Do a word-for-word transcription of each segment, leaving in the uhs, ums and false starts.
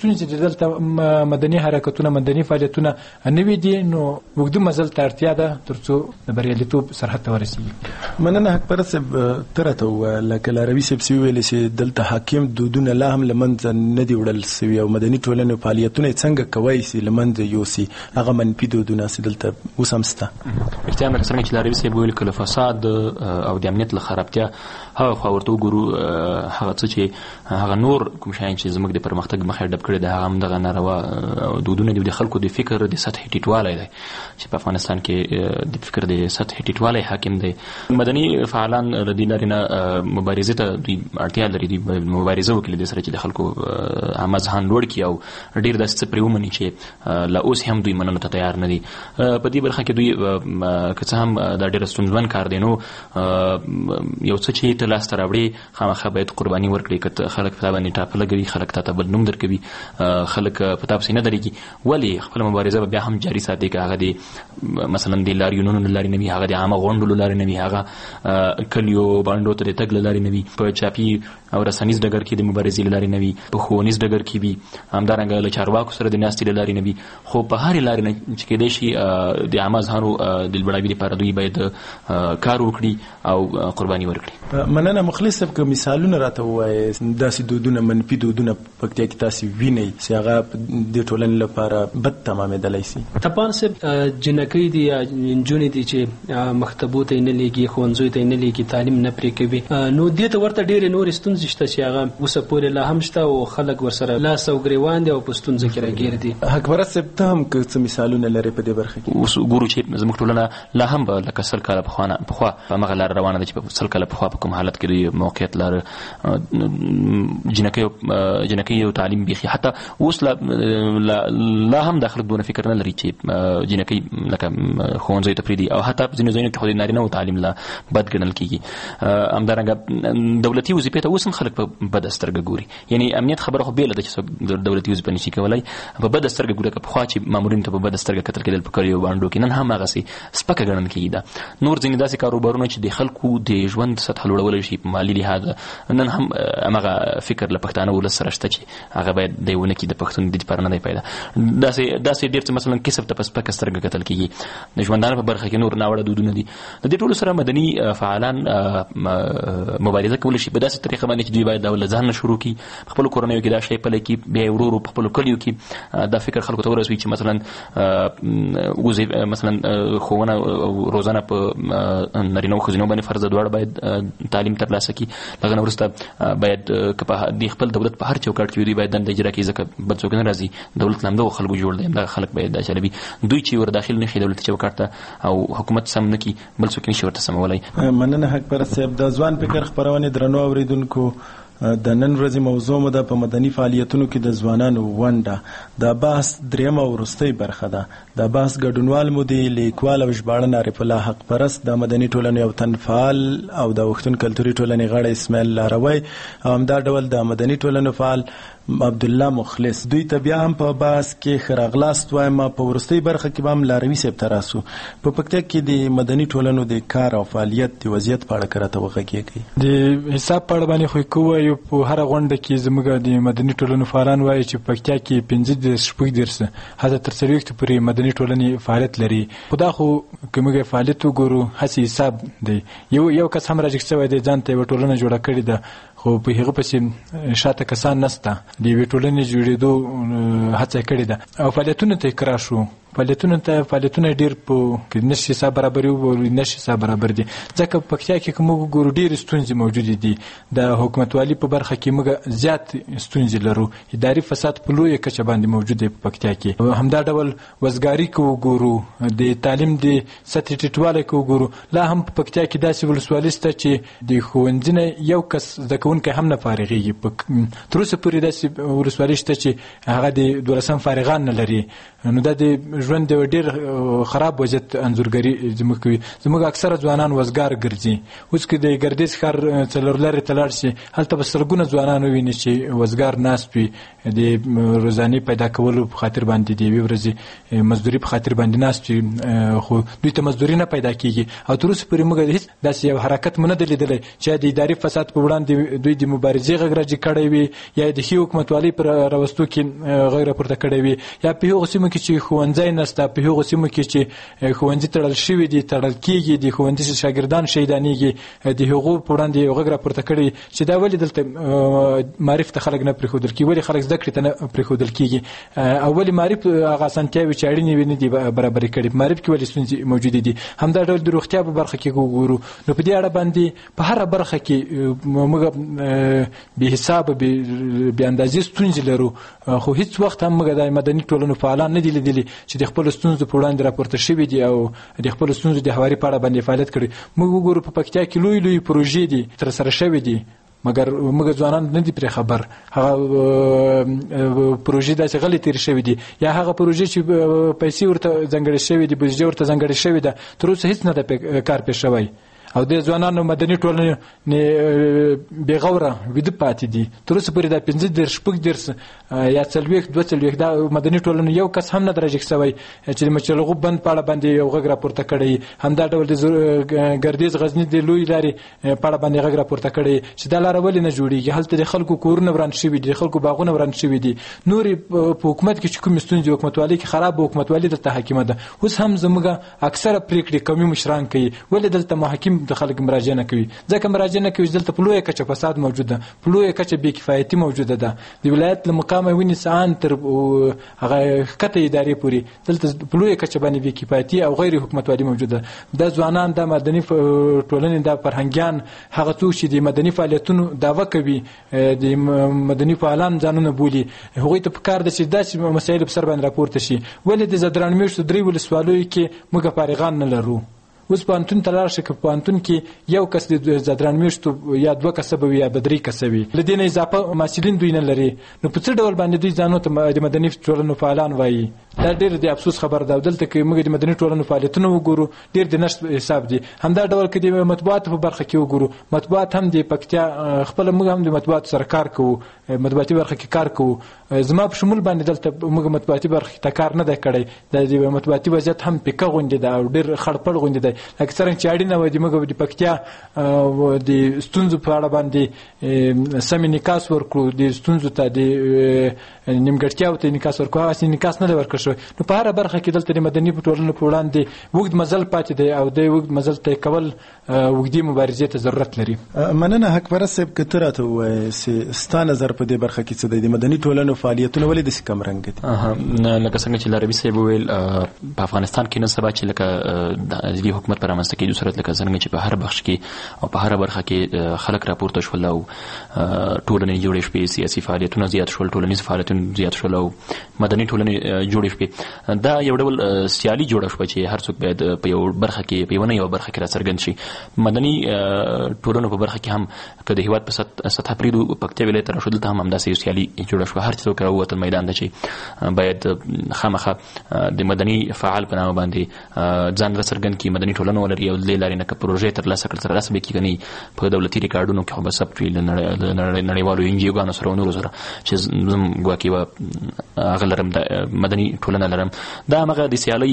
ستونزې دي دلته مدني حرکتونه مدني فعالیتونه نوي دي نو اوږده مزل ته اړتیا ده تر څو د بریالیتوب سرحد ته ورسېږي. مننه حقپره صاحب. ته راته ووایه لکه لاروي صاحب چې وویلې چې دلته حاکم دودونه لا هم له منځه نه دي وړل سوي او مدني ټولنې فعالیتونه یې څنګه کوی سي له منځه یوسي هغه منفي دودونه چې دلته اوس هم شته. رښتیا لکه څرنګه چې لاروي صاحب ویل که له فساد او د امنیت له خرابتیا هغه خوا ورته وګورو هغه څه چې هغه نور کوم شیان چې زموږ د پرمختګ مخه ډب کړی دی هغه هم دغه ناروا دودونه دي د خلکو د فکر د سطحي ټیټوالی دی چې په افغانستان کې د فکر د سطحي ټیټوالی حاکم دی. مدني فعالان د دې لارې نه مبارزې ته دوی اړتیا لري دوی مبارزه وکړي د سره چې د خلکو عامه ذهن لوړ کړي او ډېر داسې څه پرې ومني چې لا اوس هم دوی منلو ته تیار نه دي. په دې برخه کې دوی که څه هم دا ډېر ستونزمن کار دی نو یو څه چې ته لاسته راوړې خامخا باید قرباني ورکړي که خلک په تا باندې ټاپه لګوي خلک تا ته بد نوم درکوي خلک په تا پسې نه درېږي ولې خپله مبارزه به بیا هم جاري ساتي که هغه د مثلا د لاریونونو له لارې نه وي هغه د عامه غونډو له لارې نه وي هغه کلیو بانډو ته د تګ له لارې نه وي په چاپي او رسنیز ډګر کې د مبارزې له لارې نه وي په ښوونیز ډګر کې وي همدارنګه له چارواکو سره د ناستې له لارې نه وي خو په هرې لارې نه چې کېدای شي د عامه ذهنو د لوړاوي لپاره دوی باید کار وکړي او قرباني ورکړي. مننه. مخلص صاحب که مثالونه راته ووایې داسې دودونه منفي دودونه پکتیا کې تاسې وینئ چې هغه د ټولنې لپاره بد تمامېدلی شي. تپان صاحب جنکۍ دي یا نجونې دي چې مکتبو ته یې نه لیږي ښوونځیو ته یې نه لیږي تعلیم نه پرې کوي نو دې ته ورته ډېرې نورې ستونزې شته چې هغه اوسه پورې لا هم شته او خلک ورسره لاس او ګرېوان دي او په ستونزه کې راګیر دي. حقبره صاحب ته هم که څه مثالونه لرې په دې برخه کې؟ اوس ګورو چې زموږ ټولنه لا هم به لکه سل کاله پخوانه پخوا په همغه لاره روانه ده چې په سل کاله پخوا په کوم حالت کې دوی موقعیت لاره جنکیو جنکیو تعلیم بیخي حتی اوس لا لا هم د خلک دونه فکر نه لري چې جنکۍ لکه ښوونځیو ته پرېږدي او حتی په ځینو ځایونو کې خو د نارینهو تعلیم لا بد ګڼل کېږي. همدارنګه دولتي وظیفې ته اوس هم خلک په بده سترګه ګوري یعنې امنیت خبره خو بېله ده چې څوک دولتي وظیفه نشي کولی په بده سترګه ګوري که پخوا چې مامورینو ته په بده سترګه کتل کېدل په کلیو بانډو کې نن هم هغسې سپکه ګڼل کېږي. ده نور ځینې داسې کاروبارونه چې د خلکو د ژوند سطحه لوړولی شي په مالي لحاظ نن هم همغه فکر له پښتانه ولس سره شته چې هغه باید دی ونه کړي د پښتون د دپاره نه دی پیدا داسې داسې ډېر څه مثلا کسب ته په سپکه سترګه کتل کېږي. د ژوندانه په برخه کې نور ناوړه دودونه دي. د دې ټولو سره مدني فعالان مبارزه کولی شي په داسې طریقه باندې چې دوی باید دا له ځان نه شروع کړي په خپلو کورنیو کې دا شی پلی کړي بیا یې ورو ورو په خپلو کلیو کې دا فکر خلکو ته ورسوي چې مثلا مثلا ښوونه او روزنه په نارینه او ښځینو باندې فرض دواړه باید تعلیم ترلاسه کړي. هغه نه وروسته باید که په د خپل دولت په هر چوکاټ کې دوی باید دنده اجرا کړي ځکه بل څوک نه راځي دولت له همدغو خلکو جوړ دی همدغه خلک باید دا چلوي دوی چې ور داخل نه شي دولتي چوکاټ ته او حکومت سم نه کړي بل څوک نشي ورته سمولی. مننه حقپره صاحب. د ځوان فکر خپرونې درنو اورېدونکو د نن ورځې موضوع مو ده په مدني فعالیتونو کې د ځوانانو ونډه. دا بحث درېیمه او وروستۍ برخه ده. دا بحث ګډونوال مو دی لیکوال او ژباړن عارف الله حق پرست د مدني ټولنې یو تن فعال او د وختون کلتوري ټولنې غړی اسماعیل لاروی او همدا ډول د مدني ټولنو فعال عبدالله مخلص. دوی ته بیا هم په بحث کې ښه راغلاست وایم. په وروستۍ برخه کې به هم لاروي صاحب ته راسو په پکتیا کې د مدني ټولنو د کار او فعالیت د وضعیت په اړه که راته وغږېږئ. د حساب په اړه باندې خو یې کوو په هره غونډه کې زموږ د مدني ټولنو فعالان وایي چې په پکتیا کې پنځه دېرش شپږ دېرش حتی تر څلوېښتو پورې مدني ټولنې فعالیت لري. خو دا خو که موږ فعالیت وګورو هسې حساب دی یو یو کس هم راجګ شوی دی ځان ته یوه ټولنه جوړه کړې ده خو په هغه پسې شاته کسان نسته د یوې ټولنې جوړېدو هڅه کړې ده او فعالیتونو ته اقرار شو فعالیتونو ته فعالیتونه ډېر په نشي حساب برابر وي نشي حساب برابر دي ځکه په پکتیا کې که موږ وګورو ډېرې ستونزې موجودې دي. د حکومتوالي په برخه کې موږ زیات ستونزې لرو. اداري فساد په لویه کچه باندې موجود دی په پکتیا کې. همدا ډول وزګاري که وګورو د تعلیم د سطحې ټیټوالی که وګورو لا هم په پکتیا کې داسې ولسوالي شته چې د ښوونځي نه یو کس زده کوونکی هم نه فارغېږي. تر اوسه پورې داسې ولسوالي شته چې هغه د دولسم فارغان نه لري. نو دا د ژوند د ډیر خراب وضعیت انځورګري زموږ کوي. زموږ اکثره ځوانان وزګار ګرځي. اوس کې د ګردیز ښار څلور لارې ته لاړ شي، هلته به سلګونه ځوانان وویني چې وزګار ناست وي، د روزانې پیدا کولو په خاطر باندې د یوې ورځې مزدوري په خاطر باندې ناست وي، خو دوی ته مزدوري نه پیدا کېږي. او تر اوسه پورې موږ هېڅ داسې یو حرکت مو نه دی لیدلی چې د اداري فساد په وړاندې دوی د مبارزې غږ راجګ کړی وي، یا د ښې حکومتوالۍ پر راوستو کې غږ راپورته کړی وي، یا په هغو سیمو کې چې ښوونځی نشته، په هغو سیمو کې چې ښوونځي تړل شوي دي، تړل کېږي، د ښوونځي شاګردان شهیدانېږي، د هغو په وړاندې یو غږ راپورته کړی چې دا ولې دلته معرف ته خلک نه پرېښودل کېږي، ولې خلک زده کړې ته نه پرېښودل کېږي، او ولې معرف هغه اسانتیاوې چې اړینې وي نه دي برابرې کړي، په معرف کې ولې ستونزې موجودې دي. همدا ډول د روغتیا په برخه کې وګورو، نو په دې اړه باندې په هره برخه کې موږ بې حسابه بې اندازې ستونزې لرو، خو هیڅ وخت هم موږ د مدني ټولنو فعالان نه دي لیدلي چې د خپلو ستونزو په وړاندې راپورته شوي دي او د خپلو ستونزو د هواري په اړه باندې فعالیت کړي. موږ وګورو په پکتیا کې لوی لوی پروژې دي ترسره شوي دي، مګر موږ ځوانان نه دي پرې خبر. هغه پروژې داسې غلې تېرې شوي دي، یا هغه پروژې چې پیسې ورته ځانګړې شوي دي، بودیجه ورته ځانګړې شوې ده، تر اوسه هېڅ نه ده کار پې شوی. او د ځوانانو مدني ټولنې بې غوره ویده پاتې دي. تر اوسه پورې دا پنځه دېرش شپږ دېرش یا څلوېښت دوه څلوېښت دا مدني ټولنو یو کس هم نه ده راجګ شوی چې د مچلغوب بند په اړه باندې یو غږ راپورته کړی. همدا ډول د ګردیز غزني د لوی لارې په اړه باندې غږ راپورته کړی چې دا لاره ولې نه جوړېږي. هلته د خلکو کورونه وران شوي دي، د خلکو باغونه وران شوي دي. نورې په حکومت کې چې کومې ستونزې حکومتوالۍ کې خراب حکومتوالي دلته حاکمه ده. اوس هم زموږ اکثره پرېکړې قومي مشران کوي، ولې دلته محاکم د خلک مراجعه نه کوي؟ ځکه مراجعه نه کوي دلته په لویه کچه فساد موجود ده، په لویه کچه بې کفایتي موجوده ده. د ولایت له مقامه ونیسه ان تر هغه ښکته ادارې پورې دلته په لویه کچه باندې بې کفایتي او غیر حکومتوالي موجوده ده. دا ځوانان، دا مدني ټولنې، دا فرهنګیان، هغه څوک چې د مدني فعالیتونو دعوه کوي، د مدني فعالان ځانونه بولي، هغوی ته پکار ده چې داسې مسایل په سر باندې راپورته شي. ولې د زدران میشتو درې ولسوالیو کې موږ فارغان نه لرو؟ اوس پوهنتون ته لاړ شي که پوهنتون کې یو کس د زدران میشتو یا دوه کسه به وي یا به درې کسه وي، له دې نه اضافه محصلین دوی نه لري، نو په څه ډول باندې دوی ځانو ته د مدني ټولنو فعالان وایي؟ دا ډېر د افسوس خبر ده. دلته کې موږ د مدني ټولنو فعالیتونه وګورو، ډېر د نشت حساب دي. همدا ډول کې د مطبوعاتو په برخه کې وګورو، مطبوعات هم د پکتیا خپله موږ هم د مطبوعاتو سره کار کوو، مطبوعاتي برخه کې کار کوو. زما په شمول باندې دلته موږ مطبوعاتي برخه کې کار نه دی کړی. د مطبوعاتي وضعیت هم پیکه غوندې ده او ډېر خړپړ غوندې دی. لکه څرنګه چې اړینه وه د موږ د پکتیا د ستونزو په اړه باندې سم انعکاس ورکړو، د ستونزو ته د نیمګړتیاو ته انعکاس ورکړو، هغسې انعکاس نه دی ورکړل شوی. نو په هره برخه کې دلته د مدني ټولنو په وړاندې اوږد مزل پاتې دی او د اوږد مزل طی کول اوږدې مبارزې ته ضرورت لري. مننه حقپرست صاحب، که ته راته ووایې چې ستا نظر په دې برخه کې څه دی؟ د مدني ټولنو فعالیتونه ولې داسې کم رنګه دي؟ لکه څنګه چې لاروي صاحب وویل، په افغانستان کې نن سبا چې لکه د حکومت په رامنځته کېدو سره لکه څنګه چې په هر بخش کې او په هره برخه کې خلک راپورته شول او ټولنې جوړې شوې، سیاسي فعالیتونه زیات شول، ټولنیز فعالیتونه زیات شول او مدني ټولنې جوړې شوې. دا یو ډول سیالي جوړه شوه چې هر څوک باید په یو برخه کې په یوه نه یوه برخه کې راڅرګند شي. مدني ټولنو په برخه کې هم که د هېواد په سطحه پرېږدو، پکتیا ولایت ته راشو، دلته هم همداسې یو سیالي جوړه شوه. هر څوک راووتل میدان ته چې باید خامخا د مدني فعال په نامه باندې ځان راڅرګند کړي، مدني ټولنه ولري او د دې لارې نه که پروژې ترلاسه کړل ترلاسه به کېږي، نه په دولتي ریکارډونو کې خو به ثبت وي له نړیوالو این جي اوګانو سره او نورو سره چې زه ګواکې یوه هغه لرم، د مدني ټولنه لرم. دا همغه د سیالۍ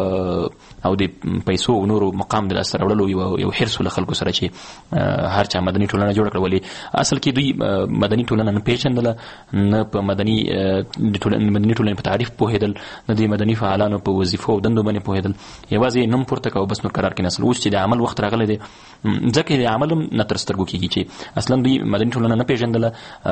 او د پیسو او نورو مقام د لاسته راوړلو یو حرص له خلکو سره چې هر چا مدني ټولنه جوړه کړه. ولې اصل کې دوی مدني ټولنه نه پېژندله، نه په مدني مدني ټولنې په تعریف پوهېدل، نه د مدني فعالانو په وظیفو او دندو باندې پوهېدل. یوازې نوم پورته کوه بس نور قرار کې نسل. اوس چې د عمل وخت راغلی دی، ځکه د عمل هم نه تر سترګو کېږي چې اصلا دوی مدني ټولنه نه پېژندله،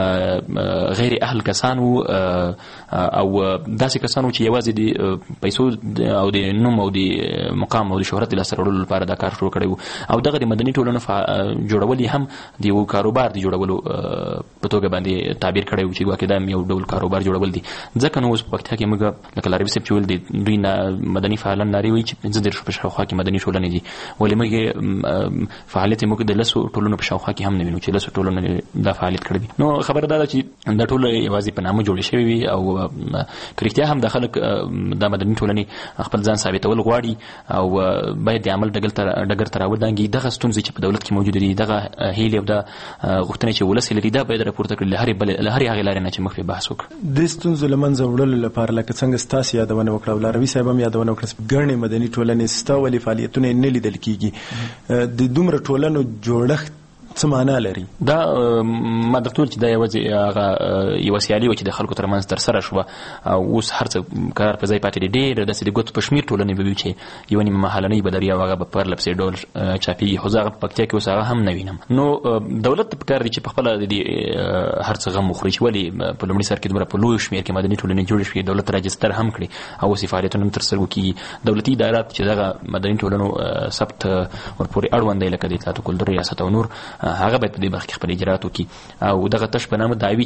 غیر اهل کسان وو او داسې کسان وو چې یوازې د پیسو او د نوم او د مقام او د شهرت د لاسته راوړلو لپاره دا کار شروع کړی وو. او دغه د مدني ټولنو جوړول یې هم د یو کاروبار د جوړولو په توګه باندې تعبیر کړی وو چې ګواکې دا یو ډول کاروبار جوړول دي. ځکه نو اوس په پکتیا کې موږ لکه لاروي صاحب چې ویل دي، دوی مدني فعالان نارې وایي چې پنځه دېرش په شاوخوا کې مدني ټولنې دي. ولې موږ فعالیت موږ د لسو ټولنو په شاوخوا کې هم نه وینو چې لسو ټولنو دا فعالیت کړی دي. نو خبره دا ده چې دا ټول یوازې په نامه جوړې شوي وي او که رښتیا هم د خلک خلک د مدني ټولنې خپل ځان ثابتول غواړي او باید د عمل ډګر ته راودانګي. دغه ستونزې چې په دولت کې موجود دي، دغه هیلې او د غوښتنې چې ولس لري، دا باید راپورته کړي له هرې هغې لارې نه چې موږ پرې بحث وکړو. د ستونزو له منځه وړلو لپاره لکه څنګه ستاسې یادونه وکړه او لاروي صاحب هم یادونه وکړه، ګڼې مدني ټولنې ستا ولې فعالیتونه یې نه لیدل کېږي، د دومره ټولنو جوړښت څه معنا لري؟ دا ما درته وویل چې دا یوازې هغه یوه سیالي وه چې د خلکو ترمنځ ترسره شوه او اوس هر څه قرار په ځای پاتې دي. ډېر داسې د ګوتو په شمېر ټولنې به وي چې یوه نیمه محلنۍ به لري او هغه به پرله پسې ډول چاپېږي، خو زه هغه په پکتیا کې اوس هغه هم نه وینم. نو دولت ته پکار دی چې پخپله د دې هر څه غم وخوري چې ولې په لومړي سر کې دومره په لویو شمېر کې مدني ټولنې جوړې شوې، دولت راجستر هم کړي او اوس یې فعالیتونه هم ترسره وکېږي. دولتي ادارات چې دغه مدني ټولنو ثبت ورپورې اړوند دی لکه د اطلاعات و کلتور ریاست او نور، هغه باید په دې برخه کې خپل اجرات وکړي او دغه تش په نامه دعوی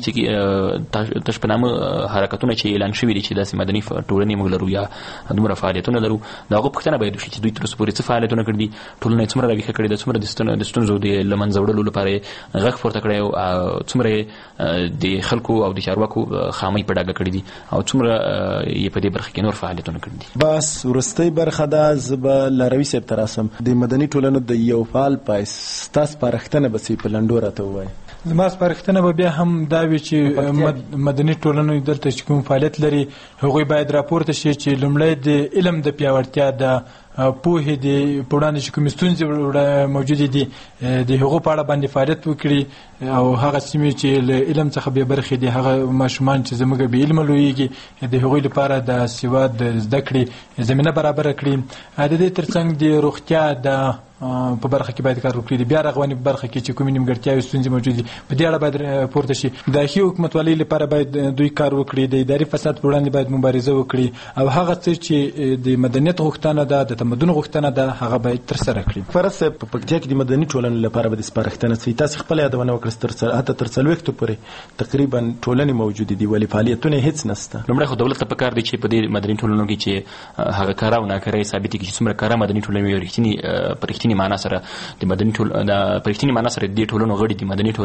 چې تش په نامه حرکتونه چې اعلان شوي دي چې داسې مدني ټولنې موږ لرو یا دومره فعالیتونه لرو، د هغو پوښتنه باید وشي چې دوی تر اوسه پورې څه فعالیتونه کړي دي، ټولنه یې څومره راویښه کړې ده، څومره د ستونزو د له منځه وړلو لپاره یې غږ پورته کړی او څومره یې د خلکو او د چارواکو خامۍ په ډاګه کړي دي او څومره یې په دې برخه کې نور فعالیتونه کړي دي. بس وروستۍ برخه ده، زه به لاروي صاحب ته راسم. د مدني ټولنو د یو فعال پایس ستاسو سپارښتنه به څه په لنډو راته ووایي؟ زما سپارښتنه به بیا هم دا وي چې مدني ټولنو دلته چې کوم فعالیت لري هغوی باید راپورته شي چې لومړی د علم د پیاوړتیا د پوهې د په وړاندې چې کومې ستونزې موجودې دي د هغو په اړه باندې فعالیت وکړي او هغه سیمې چې له علم څخه بې برخې دي، هغه ماشومان چې زموږ بې علمه لویېږي، د هغوی لپاره د سواد د زده کړې زمینه برابره کړي. د دې ترڅنګ د روغتیا د په برخه کې باید کار وکړي، د بیا رغونې په برخه کې چې کومې نیمګړتیاوې ستونزې موجودې دي په دې اړه باید پورته شي. د ښې حکومتولۍ لپاره باید دوی کار وکړي، د اداري فساد په وړاندې باید مبارزه وکړي او هغه څه چې د مدنیت غوښتنه ده، د تمدن غوښتنه ده، هغه باید ترسره کړي. فرض صاحب په پکتیا کې د مدني ټولنو لپاره به د سپارښتنه څه؟ تاسې خپله یادونه وکړه حتی تر څلوېښتو پورې تقریبا ټولنې موجودې دي ولې فعالیتونه یې هېڅ نشته. لومړی خو دولت ته پکار دی چې په دې مدني ټولنو کې چې هغه کاره او ناکاره یې ثابتې کړي چې څومره کاره مدني ټولنې وي، رښتینې په رښتینې معنا سره د مدني ټول د پرښتینی معنا سره د ټولنو غړي د مدني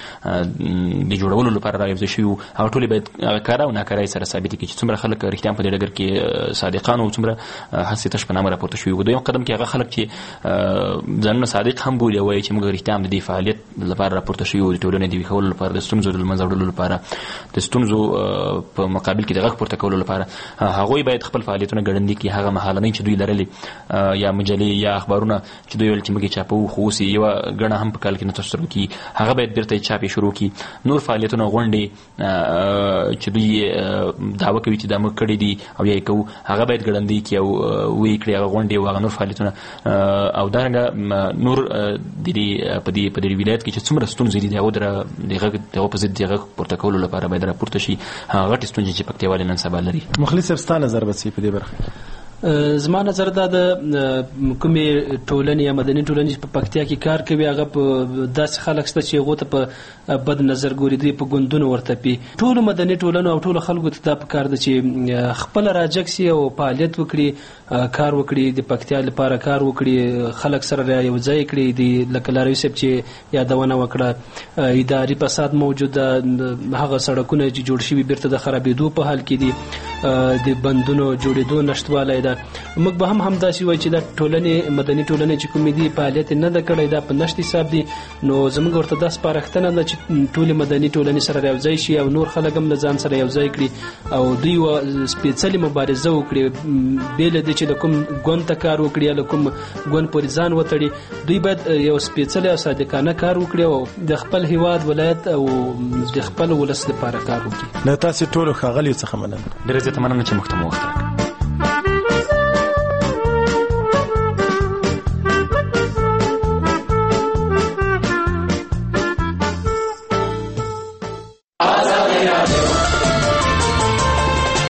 ټولنې د جوړولو لپاره راوځي شو او ټول باید کار او ناکارۍ سره ثابت کړي چې څومره خلک رښتیا په دې ډګر کې صادقان او څومره هڅې تش په نامه راپورته شوي. دویم قدم کې هغه خلک چې ځانونه صادق هم بولي وایي چې موږ رښتیا د دې فعالیت لپاره راپورته شوي او د ټولنې د ویښولو لپاره، د ستونزو د منځه وړلو لپاره، د ستونزو په مقابل کې د غږ پورته کولو لپاره هغوی باید خپل فعالیتونه ګړندي کړي. هغه مهالنۍ چې دوی لرلې یا مجلې یا اخبارونه چې دوی ویل چې موږ چاپو خو اوس یوه ګڼه هم په کال کې نه ترسره کړي، هغه باید بیرته چاپ یې شروع کړي. نور فعالیتونه غونډې چې دوی دعوه کوي چې دا موږ کړي دي او یا یې کوو، هغه باید ګړندي کړي او ویې کړي هغه غونډې او هغه نور فعالیتونه. او دارنګه نور د دې په دې په دې ولایت کې چې څومره ستونزې دي د هغو د غږ د هغو په ضد د غږ پورته کولو لپاره باید راپورته شي هغه غټې ستونزې چې پکتیوالې نن سبا لري. مخلص صاحب ستا نظر به څه په دې برخه؟ زما نظر دا د کومې ټولنې یا مدني ټولنې چې په پکتیا کې کار کوي هغه په داسې خلک شته چې هغو ته په بد نظر ګوري، دوی په ګوندونو ورته پي. ټولو مدني ټولنو او ټولو خلکو ته دا پکار ده چې خپله راجګ سي او فعالیت وکړي، کار وکړي، د پکتیا لپاره کار وکړي، خلک سره یو ځای کړي. د لکه لاروي صاحب چې یادونه وکړه اداري فساد موجود ده، هغه سړکونه چې جوړ شوي بیرته د خرابېدو په حال کې دي، د بندونو جوړېدو نشتوالی ده. موږ به هم همداسې وایو چې دا ټولنې مدني ټولنې چې کومې دي فعالیت نه ده کړی، دا په نشت حساب دي. نو زموږ ورته دا سپارښتنه ده چې ټولې مدني ټولنې سره یو ځای شي او نور خلک هم له ځان سره یو ځای کړي او دوی یوه سپېڅلې مبارزه وکړي، بې له دې چې د کوم ګوند ته کار وکړي یا له کوم ګوند پورې ځان وتړي. دوی باید یو سپېڅلی او صادقانه کار وکړي او د خپل هیواد ولایت او د خپل ولس لپاره کار وکړي. له تاسې ټولو ښاغلیو څخه مننه. ډېره زیاته مننه چې موږ ته مو وخت راکړ.